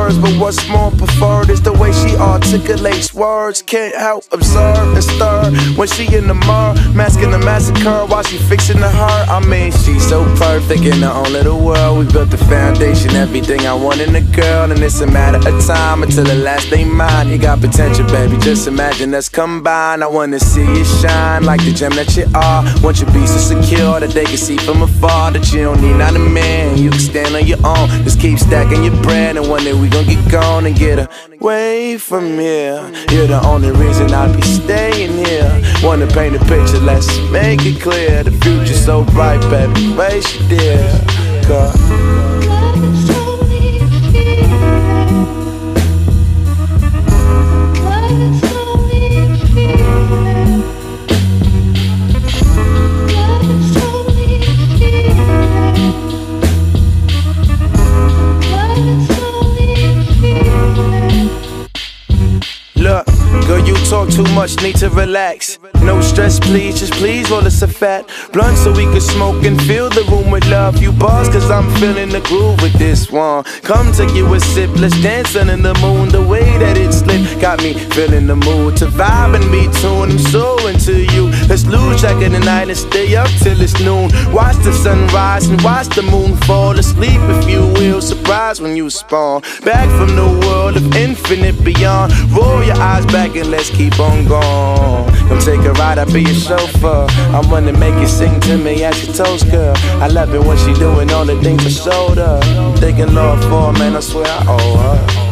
words, but what's more preferred is the way she articulates words. Can't help observe and stir when she in the mirror, masking the massacre while she fixing the hurt. I mean, she's so perfect in her own little world. We built the foundation, everything I want in a girl, and it's a matter of time until the last day mine. You got potential, baby, just imagine us combined. I wanna see you shine like the gem that you are. Want you be so secure that they can see from afar that you don't need not a man, you can stand on your own. Just keep stacking your bread, and one day we gon' get gone and get away from here. You're the only reason I'll be staying here. Wanna paint a picture, let's make it clear. The future's so bright, baby, face you dear. Look, girl, you talk too much, need to relax. No stress, please, just please roll us a fat blunt so we can smoke and fill the room with love. You buzz, cause I'm feeling the groove with this one. Come take you a sip, let's dance under the moon. The way that it slipped got me feeling the mood to vibe and be tuned. I'm so into you. Let's lose track of the night and stay up till it's noon. Watch the sunrise and watch the moon fall asleep, if you will. Surprise when you spawn back from the world of infinite beyond. Roll your eyes back and let's keep on going. Come take a ride, I'll be your chauffeur. I wanna make you sing to me at your toast, girl. I love it when she doing all the things I showed her. I'm thinking Lord for her, man, I swear I owe her.